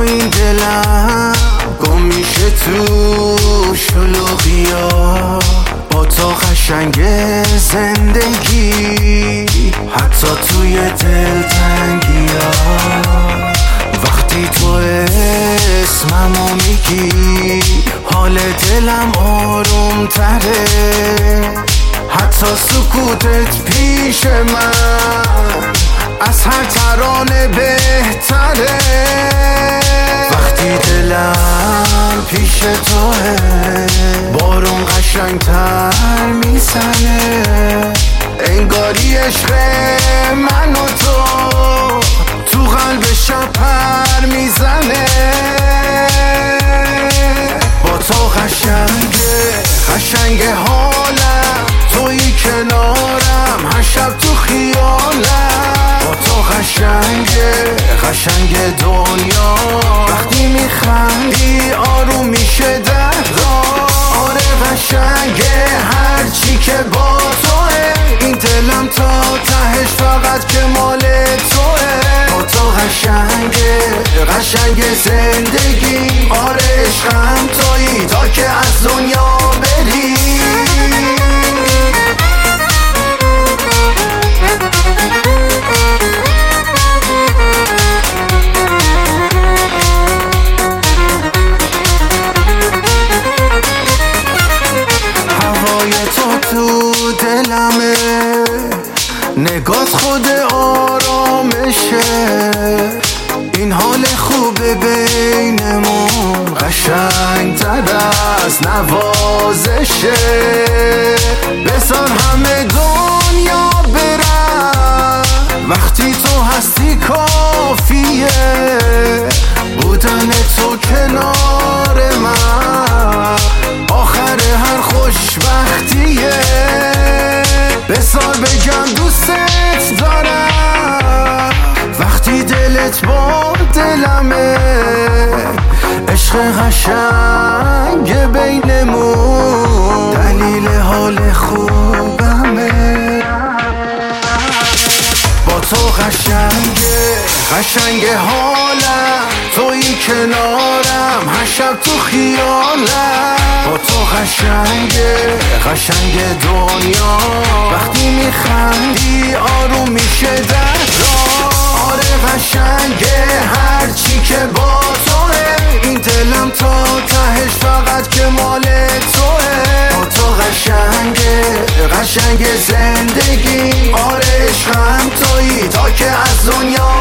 این دلم گم میشه تو شلوغیا، با تو قشنگ زندگی حتی توی دلتنگیا. وقتی تو اسممو میگی حال دلم آروم تره، حتی سکوتت پیش من از هر ترانه بهتره. وقتی دلم پیش توه بارون قشنگتر میزنه، انگاری عشق من و تو قلب شب پر میزنه. با تو قشنگ حالم، تویی کنارم هر شب تو خیالم. با تو قشنگ دنیا، وقتی میخندی آروم میشه دردا. آره قشنگه هرچی که با توه، این دلم تا تهش فقط که مال توه. با تو قشنگ زندگی، آره عشقم تویی تا که از دنیا بری. هوای تو دلمه، نگات خود آرامشه. این حال خوبه بینمون قشنگ‌تر از نوازشه. بذار همه دنیا برن، وقتی تو هستی کافیه. بودن تو کنار من آخر هر خوشبختیه. بذار بگم دوستت دارم وقتی دلت با دلمه. عشق قشنگ بینمون دلیل حال خوبمه. با تو قشنگ حالم، تویی کنارم هر شب تو خیالم. با تو قشنگ دنیا، وقتی میخندی آروم میشه دردا. آره قشنگه هرچی که با توه، این دلم تا تهش فقط که مال توه. با تو قشنگ زندگی، آره عشقم تویی تا که از دنیا